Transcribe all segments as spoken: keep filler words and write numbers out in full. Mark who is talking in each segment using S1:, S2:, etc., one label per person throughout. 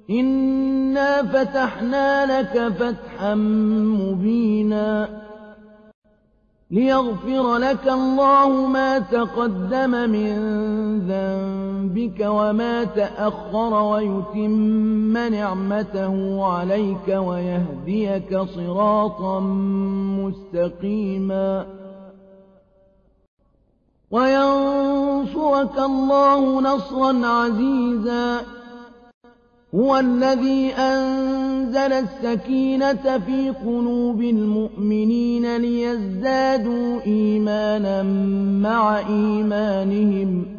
S1: إِنَّا فَتَحْنَا لَكَ فَتْحًا مُّبِينًا لِيَغْفِرَ لَكَ اللَّهُ مَا تَقَدَّمَ مِن ذَنبِكَ وَمَا تَأَخَّرَ وَيُتِمَّ نِعْمَتَهُ عَلَيْكَ وَيَهْدِيَكَ صِرَاطًا مُّسْتَقِيمًا وَيَنصُرَكَ اللَّهُ نَصْرًا عَزِيزًا هُوَ الَّذِي أَنزَلَ السَّكِينَةَ فِي قُلُوبِ الْمُؤْمِنِينَ لِيَزْدَادُوا إِيمَانًا مَّعَ إِيمَانِهِمْ ۗ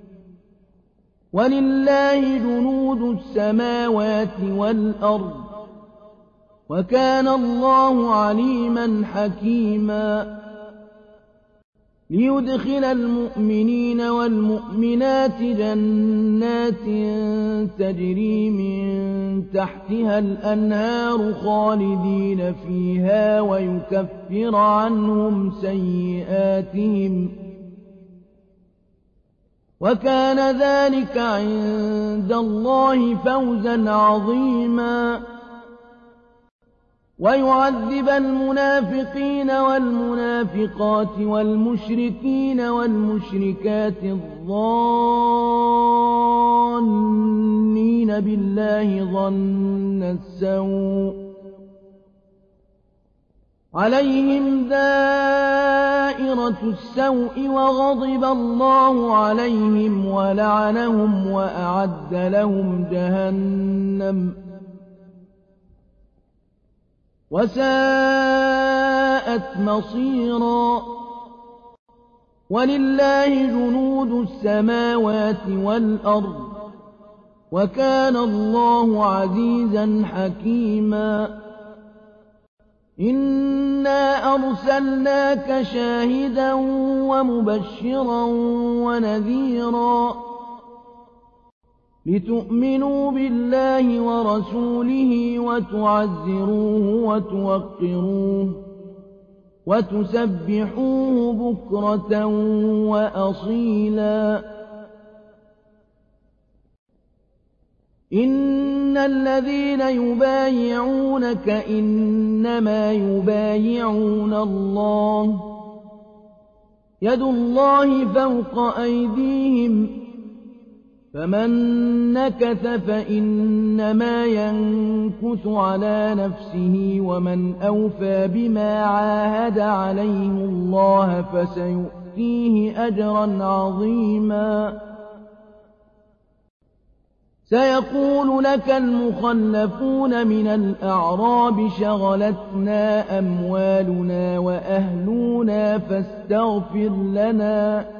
S1: وَلِلَّهِ جُنُودُ السَّمَاوَاتِ وَالْأَرْضِ ۚ وَكَانَ اللَّهُ عَلِيمًا حَكِيمًا لِيُدْخِلَ الْمُؤْمِنِينَ وَالْمُؤْمِنَاتِ جَنَّاتٍ تَجْرِي مِن تَحْتِهَا الْأَنْهَارُ خَالِدِينَ فِيهَا وَيُكَفِّرَ عَنْهُمْ سَيِّئَاتِهِمْ ۚ وَكَانَ ذَٰلِكَ عِندَ اللَّهِ فَوْزًا عَظِيمًا وَيُعَذِّبَ الْمُنَافِقِينَ وَالْمُنَافِقَاتِ وَالْمُشْرِكِينَ وَالْمُشْرِكَاتِ الظَّانِّينَ بِاللَّهِ ظَنَّ السَّوْءِ ۚ عَلَيْهِمْ دَائِرَةُ السَّوْءِ وَغَضِبَ اللَّهُ عَلَيْهِمْ وَلَعَنَهُمْ وَأَعَدَّ لَهُمْ جَهَنَّمَ ۖ وَسَاءَتْ مَصِيرًا وَلِلَّهِ جُنُودُ السَّمَاوَاتِ وَالْأَرْضِ ۚ وَكَانَ اللَّهُ عَزِيزًا حَكِيمًا إِنَّا أَرْسَلْنَاكَ شَاهِدًا وَمُبَشِّرًا وَنَذِيرًا لِتُؤْمِنُوا بِاللَّهِ وَرَسُولِهِ وَتُعَزِّرُوهُ وَتُوَقِّرُوهُ وَتُسَبِّحُوهُ بُكْرَةً وَأَصِيلًا إِنَّ الَّذِينَ يُبَايِعُونَكَ إِنَّمَا يُبَايِعُونَ اللَّهَ ۚ يَدُ اللَّهِ فَوْقَ أَيْدِيهِمْ ۚ فَمَن نَّكَثَ فَإِنَّمَا يَنكُثُ عَلَىٰ نَفْسِهِ ۖ وَمَنْ أَوْفَىٰ بِمَا عَاهَدَ عَلَيْهِ اللَّهَ فَسَيُؤْتِيهِ أَجْرًا عَظِيمًا سَيَقُولُ لَكَ الْمُخَلَّفُونَ مِنَ الْأَعْرَابِ شَغَلَتْنَا أَمْوَالُنَا وَأَهْلُونَا فَاسْتَغْفِرْ لَنَا ۚ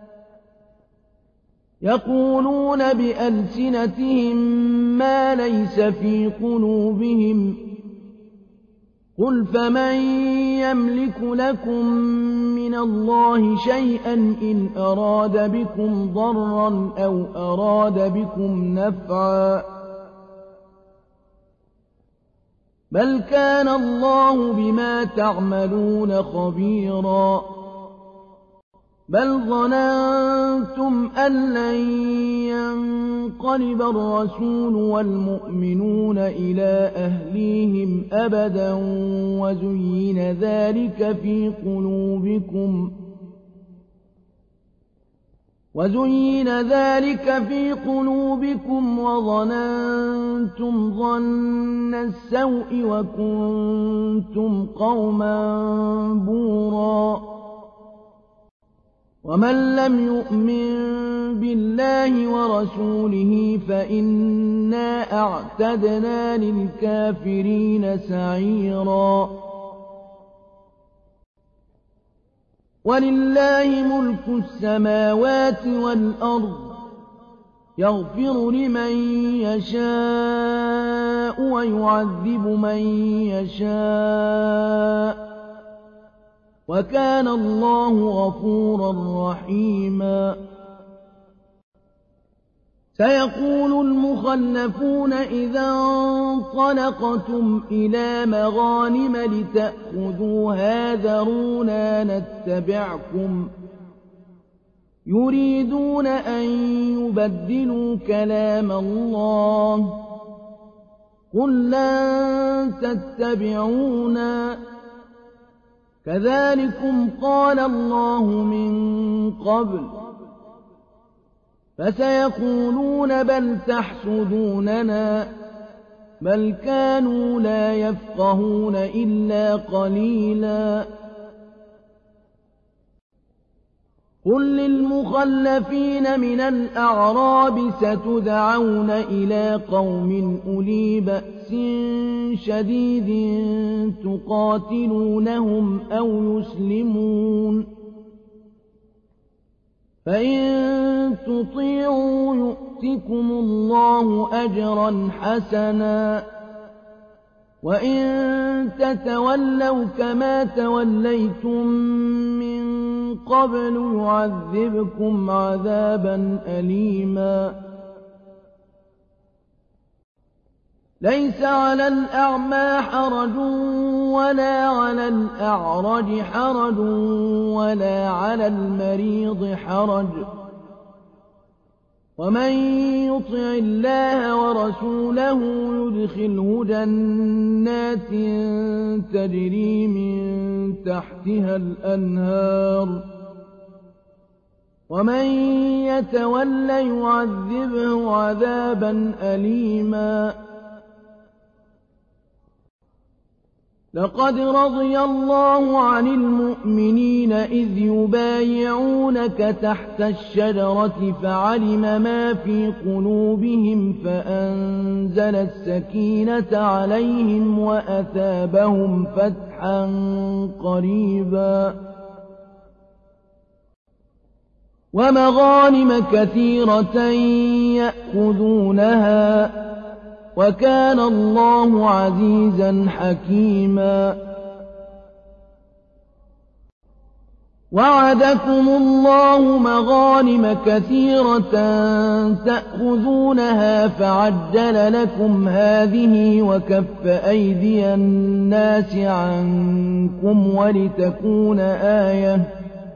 S1: يَقُولُونَ بِأَلْسِنَتِهِم مَّا لَيْسَ فِي قُلُوبِهِمْ ۚ قُلْ فَمَن يَمْلِكُ لَكُم مِّنَ اللَّهِ شَيْئًا إِنْ أَرَادَ بِكُمْ ضَرًّا أَوْ أَرَادَ بِكُمْ نَفْعًا ۚ بَلْ كَانَ اللَّهُ بِمَا تَعْمَلُونَ خَبِيرًا بَلْ ظَنَنتُمْ أَن لَّن يَنقَلِبَ الرَّسُولُ وَالْمُؤْمِنُونَ إِلَىٰ أَهْلِيهِمْ أَبَدًا وَزُيِّنَ ذَٰلِكَ فِي قُلُوبِكُمْ وَزُيِّنَ ذَٰلِكَ فِي قُلُوبِكُمْ وَظَنَنتُمْ ظَنَّ السَّوْءِ وَكُنتُمْ قَوْمًا بُورًا وَمَن لَّمْ يُؤْمِن بِاللَّهِ وَرَسُولِهِ فَإِنَّا أَعْتَدْنَا لِلْكَافِرِينَ سَعِيرًا وَلِلَّهِ مُلْكُ السَّمَاوَاتِ وَالْأَرْضِ ۚ يَغْفِرُ لِمَن يَشَاءُ وَيُعَذِّبُ مَن يَشَاءُ ۚ وَكَانَ اللَّهُ غَفُورًا رَّحِيمًا سَيَقُولُ الْمُخَلَّفُونَ إِذَا انطَلَقْتُمْ إِلَىٰ مَغَانِمَ لِتَأْخُذُوهَا ذَرُونَا نَتَّبِعْكُمْ ۖ يُرِيدُونَ أَن يُبَدِّلُوا كَلَامَ اللَّهِ ۚ قل لن تتبعونا كذلكم قال الله من قبل فسيقولون بل تحسدوننا بل كانوا لا يفقهون إلا قليلا قل للمخلفين من الأعراب ستدعون إلى قوم أولي بأس شديد تقاتلونهم أو يسلمون فإن تطيعوا يؤتكم الله أجرا حسنا وإن تتولوا كما توليتم من قبل يعذبكم عذابا أليما ليس على الأعمى حرج ولا على الأعرج حرج ولا على المريض حرج ومن يطع الله ورسوله يدخله جنات تجري من تحتها الأنهار ومن يتول يعذبه عذابا أليما لقد رضي الله عن المؤمنين إذ يبايعونك تحت الشجرة فعلم ما في قلوبهم فأنزل السكينة عليهم وأثابهم فتحا قريبا ومغانم كثيرة يأخذونها وكان الله عزيزا حكيما وعدكم الله مغانم كثيرة تأخذونها فعجل لكم هذه وكف أيدي الناس عنكم ولتكون آية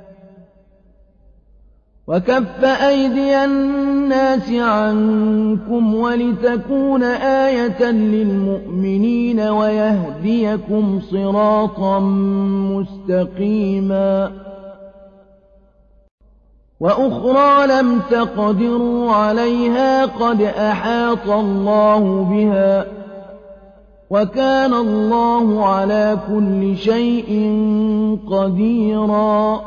S1: وكف أيدي الناس عنكم ولتكون آية للمؤمنين ويهديكم صراطا مستقيما وأخرى لم تقدروا عليها قد أحاط الله بها وكان الله على كل شيء قديرا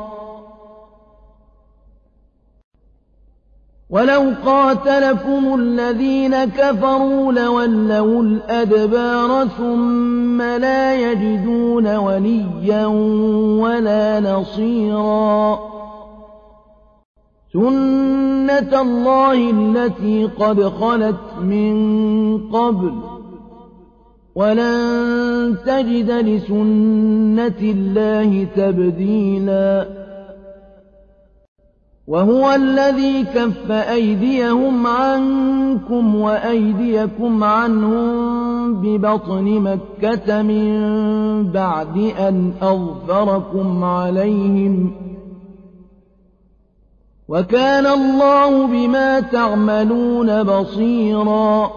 S1: ولو قاتلكم الذين كفروا لولوا الأدبار ثم لا يجدون وليا ولا نصيرا سنة الله التي قد خلت من قبل ولن تجد لسنة الله تبديلا وهو الذي كف أيديهم عنكم وأيديكم عنهم ببطن مكة من بعد أن أظفركم عليهم وكان الله بما تعملون بصيرا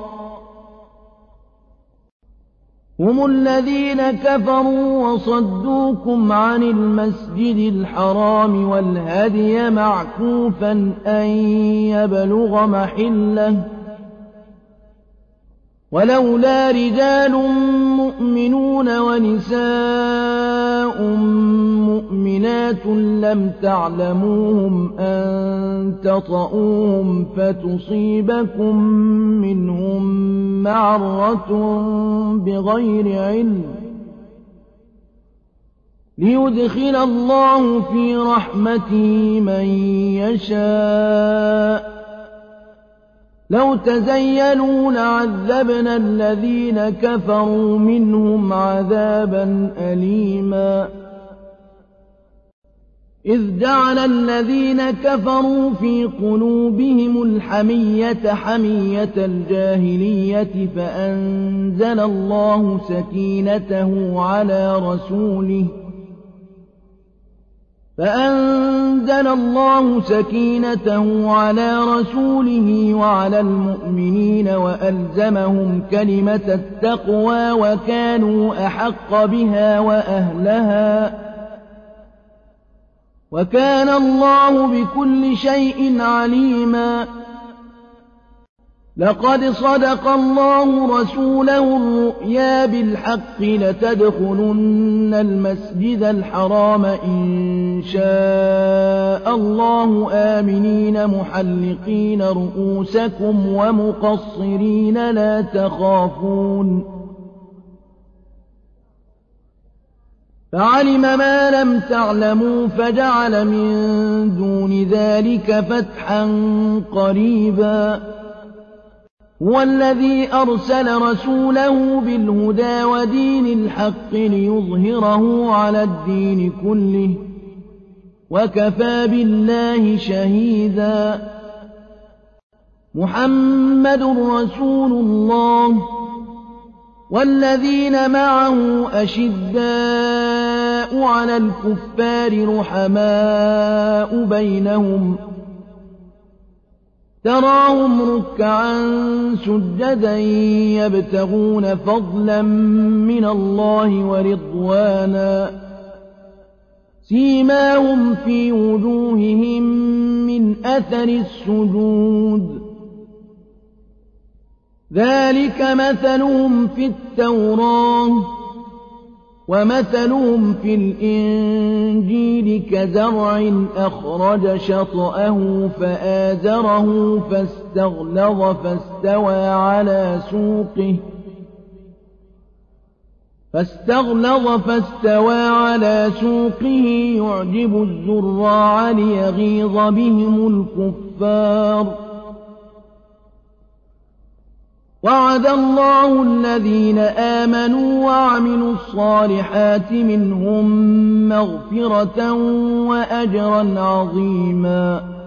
S1: هم الذين كفروا وصدوكم عن المسجد الحرام والهدي معكوفا أن يبلغ محله ولولا رجال مؤمنون ونساء مؤمنات لم تعلموهم أن تطؤوهم فتصيبكم منهم معرة بغير علم ليدخل الله في رحمته من يشاء لو تزيلوا لعذبنا الذين كفروا منهم عذابا أليما إذ جعل الذين كفروا في قلوبهم الحمية حمية الجاهلية فأنزل الله سكينته على رسوله فأنزل الله سكينته على رسوله وعلى المؤمنين وألزمهم كلمة التقوى وكانوا أحق بها وأهلها وكان الله بكل شيء عليما. لقد صدق الله رسوله الرؤيا بالحق لتدخلن المسجد الحرام إن شاء الله آمنين محلقين رؤوسكم ومقصرين لا تخافون فعلم ما لم تعلموا فجعل من دون ذلك فتحا قريبا. هو الذي أرسل رسوله بالهدى ودين الحق ليظهره على الدين كله وكفى بالله شهيدا. محمد رسول الله والذين معه أشداء على الكفار رحماء بينهم تراهم ركعا سجدا يبتغون فضلا من الله ورضوانا سيماهم في وجوههم من أثر السجود ذلك مثلهم في التوراة ومثلهم في الإنجيل كزرع أخرج شطأه فآزره فاستغلظ فاستوى على سوقه فاستغلظ فاستوى على سوقه يعجب الزراع ليغيظ بهم الكفار. وعد الله الذين آمنوا وعملوا الصالحات منهم مغفرة وأجرا عظيما.